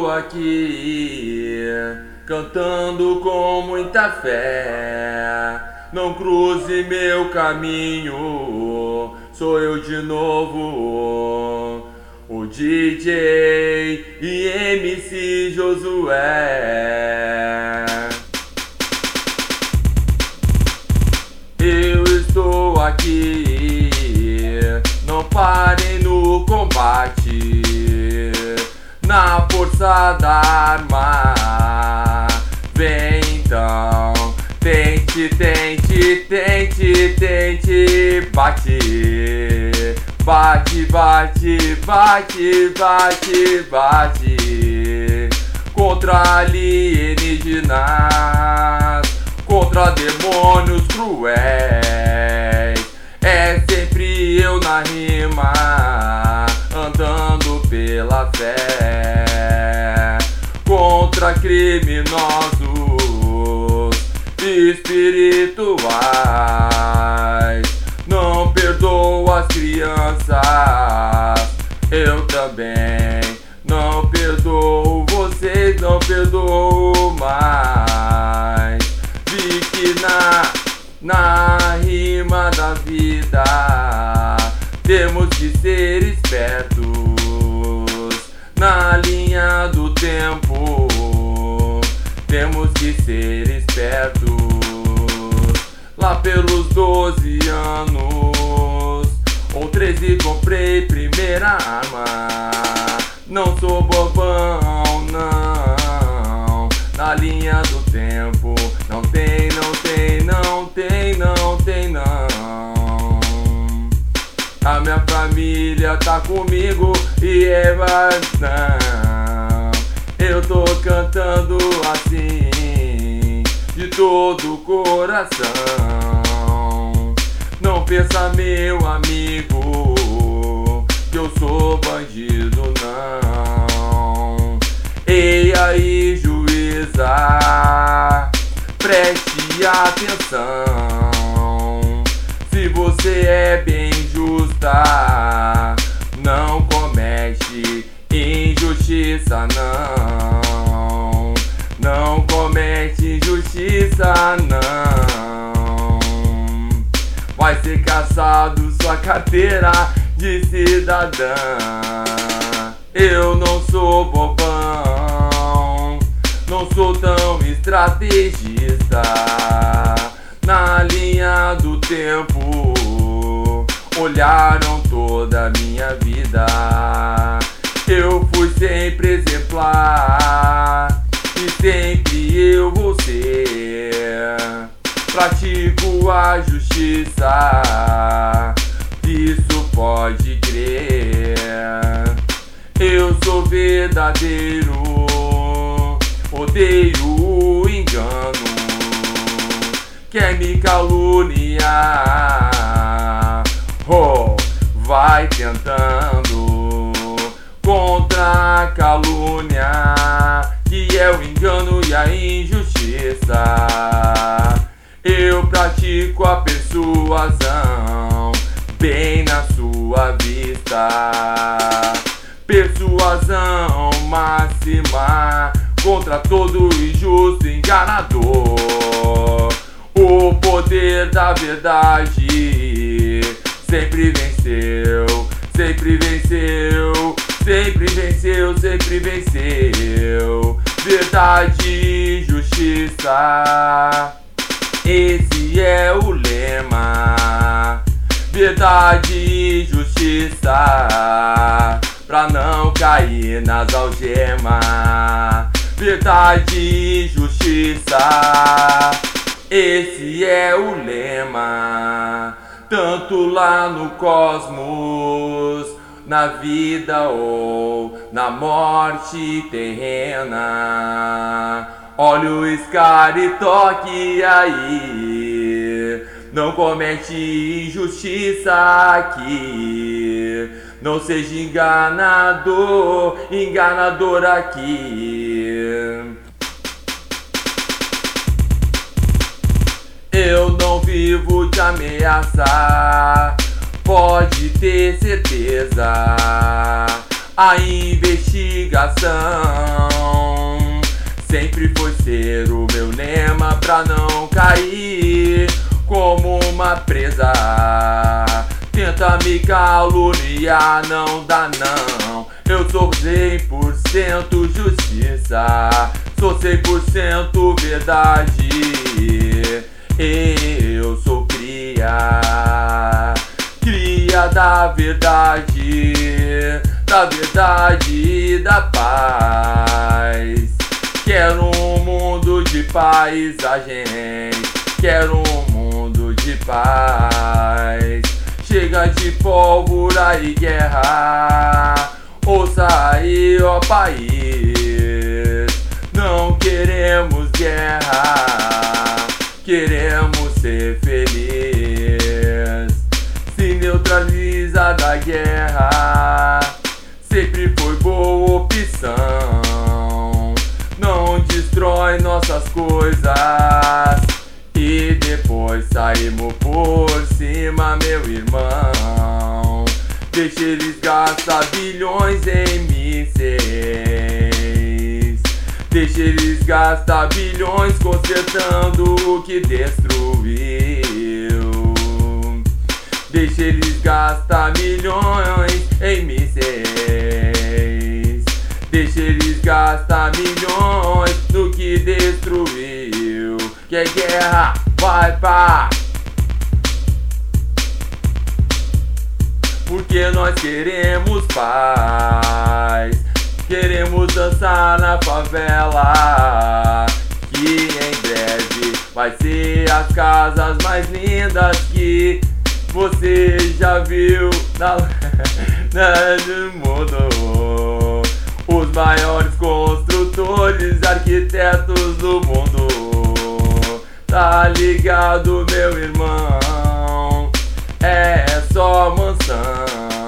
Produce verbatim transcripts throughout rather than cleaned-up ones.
estou aqui, cantando com muita fé. Não cruze meu caminho, sou eu de novo, o D J e M C Josué. Eu estou aqui, não parem no combate, na força da arma. Vem então, tente, tente, tente, tente, bate, bate, bate, bate, bate, bate, contra alienígenas, contra demônios cruéis. É sempre eu na rima, andando pela fé, contra criminosos espirituais. Não perdoo as crianças, eu também não perdoo vocês, não perdoo mais. Vi que na, na rima da vida temos que ser espertos, na linha do tempo temos que ser espertos. Lá pelos doze anos ou treze comprei primeira arma. Não sou bobão, não, na linha do tempo não tem, não tem, não tem, não tem, não. A minha família tá comigo e é não. Eu tô cantando assim, de todo o coração. Não pensa, meu amigo, que eu sou bandido, não. Ei aí, juíza, preste atenção. Se você é bem justa, não comete injustiça, não. Não comete injustiça, não. Vai ser caçado sua carteira de cidadã. Eu não sou bobão, não sou tão estrategista. Na linha do tempo olharam toda a minha vida. Eu fui sempre exemplar e sempre eu vou ser. Pratico a justiça, isso pode crer. Eu sou verdadeiro, odeio o engano. Quer me caluniar, oh, vai tentando. Contra a calúnia, que é o engano e a injustiça, eu pratico a persuasão, bem na sua vista. Persuasão máxima contra todo injusto enganador. O poder da verdade sempre venceu, sempre venceu, sempre venceu, sempre venceu. Verdade e justiça, esse é o lema. Verdade e justiça, pra não cair nas algemas. Verdade e justiça, esse é o lema. Tanto lá no cosmos, na vida ou na morte terrena. Olha o Scar e toque aí. Não comete injustiça aqui. Não seja enganador, enganador aqui. Eu não vivo de ameaça, pode ter certeza. A investigação Sempre foi ser o meu lema pra não cair como uma presa. Tenta me caluniar, não dá não. Eu sou cem por cento justiça, sou cem por cento verdade. Eu sou cria, cria da verdade, da verdade e da paz. Quero um mundo de paisagem, quero um mundo de paz. Chega de pólvora e guerra, ouça aí, ó país. Não queremos guerra, queremos ser feliz. Se neutraliza da guerra, sempre foi boa opção. Não destrói nossas coisas e depois saímos por cima, meu irmão. Deixa eles gastar bilhões em mísseis. Deixa eles gastar bilhões consertando o que destruiu. Deixa eles gastar milhões em mísseis. Deixa eles gastar milhões no que destruiu. Que é guerra, vai pá. Porque nós queremos paz. Queremos dançar na favela, que em breve vai ser as casas mais lindas que você já viu na, na, no mundo. Os maiores construtores, arquitetos do mundo. Tá ligado, meu irmão? É só mansão.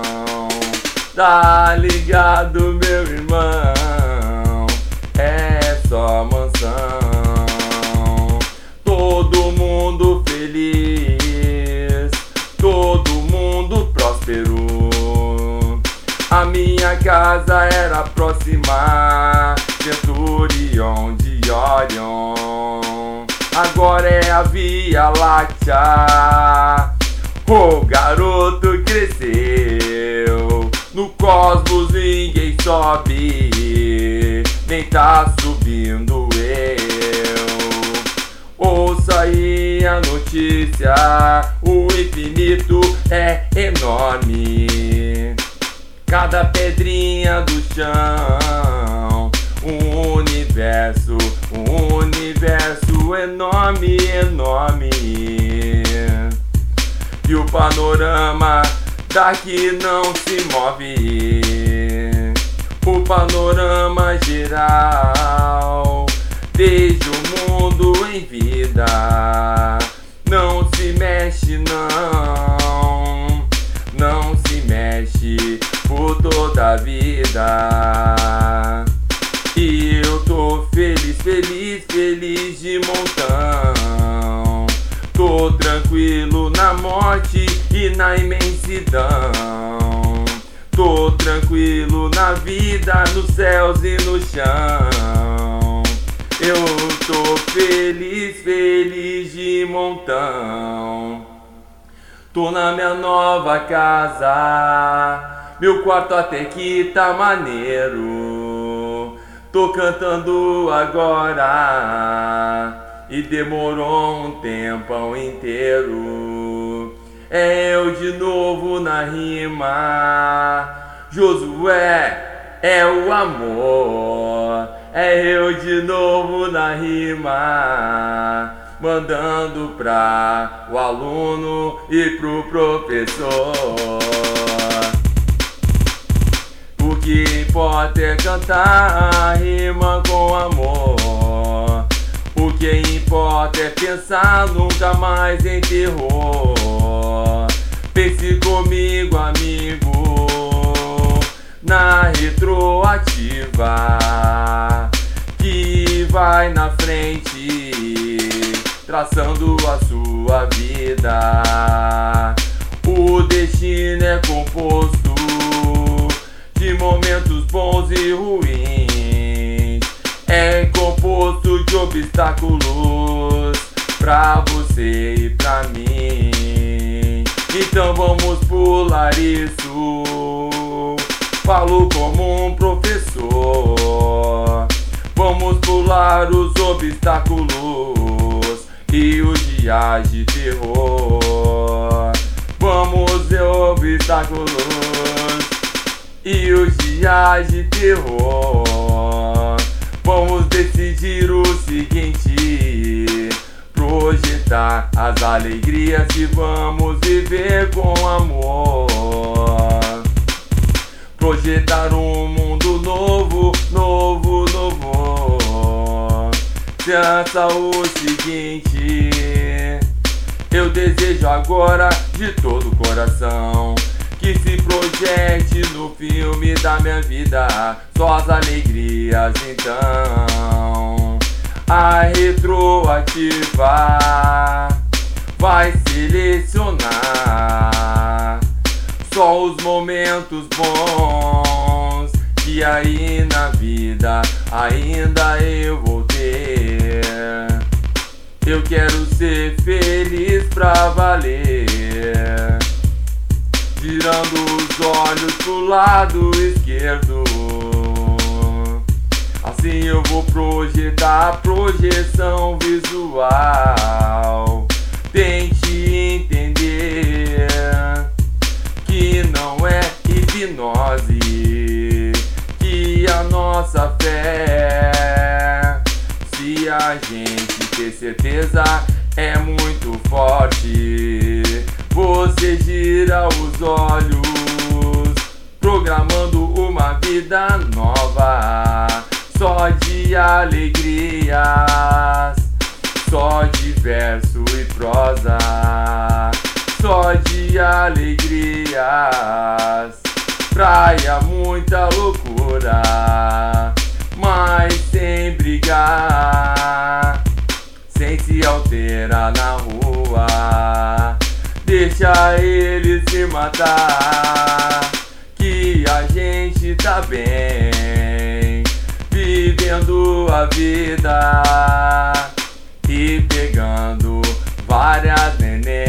Tá ligado, meu irmão? É só mansão. Todo mundo feliz, todo mundo próspero. A minha casa era próxima, Centurion de Orion. Agora é a Via Láctea. O garoto cresceu. No cosmos ninguém sobe, nem tá subindo eu. Ouça aí a notícia, o infinito é enorme. Cada pedrinha do chão, um universo, um universo enorme, enorme. E o panorama daqui não se move. O panorama geral, desde o mundo em vida, não se mexe não, não se mexe por toda a vida. E eu tô feliz, feliz, feliz de montão. Tô tranquilo na morte e na imensidão. Tô tranquilo na vida, nos céus e no chão. Eu tô feliz, feliz de montão. Tô na minha nova casa, meu quarto até que tá maneiro. Tô cantando agora e demorou um tempão inteiro. É eu de novo na rima, Josué é o amor. É eu de novo na rima, mandando pra o aluno e pro professor. O que importa é cantar a rima com amor. O que importa é pensar nunca mais em terror. Pense comigo, amigo, na retroativa, que vai na frente, traçando a sua vida. O destino é composto de momentos bons e ruins. É composto obstáculos pra você e pra mim. Então vamos pular isso. Falo como um professor. Vamos pular os obstáculos e os dias de terror. Vamos ver obstáculos e os dias de terror. Vamos decidir o seguinte: projetar as alegrias e vamos viver com amor. Projetar um mundo novo, novo, novo. Pensa o seguinte: eu desejo agora de todo o coração que se projete no filme da minha vida só as alegrias. Então a retroativa vai selecionar só os momentos bons que aí na vida ainda eu vou ter. Eu quero ser feliz pra valer, girando os olhos pro lado esquerdo. Assim eu vou projetar a projeção visual. Tente entender que não é hipnose, que a nossa fé, se a gente ter certeza, é muito forte. Você gira os olhos, programando uma vida nova, só de alegrias, só de verso e prosa, só de alegrias. Praia, muita loucura, mas sem brigar, sem se alterar na rua. Deixa ele se matar, que a gente tá bem, vivendo a vida e pegando várias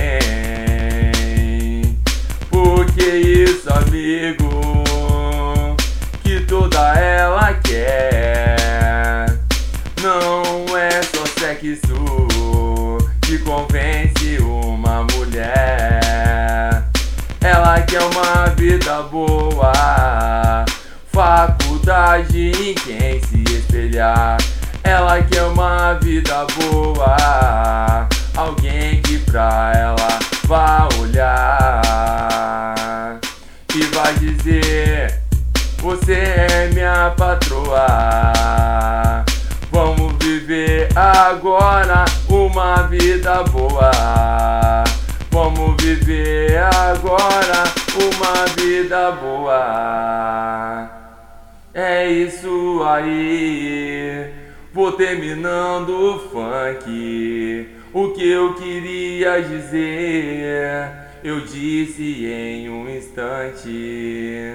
neném. Porque isso, amigo, que toda ela quer. Não é só sexo que convence uma mulher. Ela quer uma vida boa, faculdade em quem se espelhar. Ela quer uma vida boa, alguém que pra ela vá olhar e vai dizer: você é minha patroa. Vamos viver agora uma vida boa. Vamos viver agora uma vida boa. É isso aí. Vou terminando o funk. O que eu queria dizer, eu disse em um instante.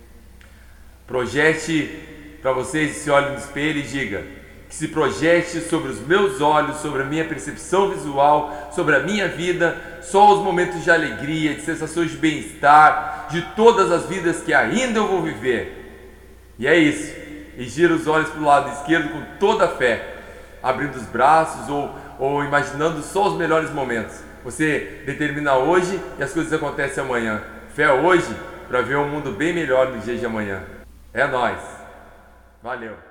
Projete para vocês, se olhe no espelho e diga: que se projete sobre os meus olhos, sobre a minha percepção visual, sobre a minha vida, só os momentos de alegria, de sensações de bem-estar, de todas as vidas que ainda eu vou viver. E é isso. E gira os olhos para o lado esquerdo com toda a fé, abrindo os braços ou, ou imaginando só os melhores momentos. Você determina hoje e as coisas acontecem amanhã. Fé hoje para ver um mundo bem melhor no dia de amanhã. É nóis. Valeu.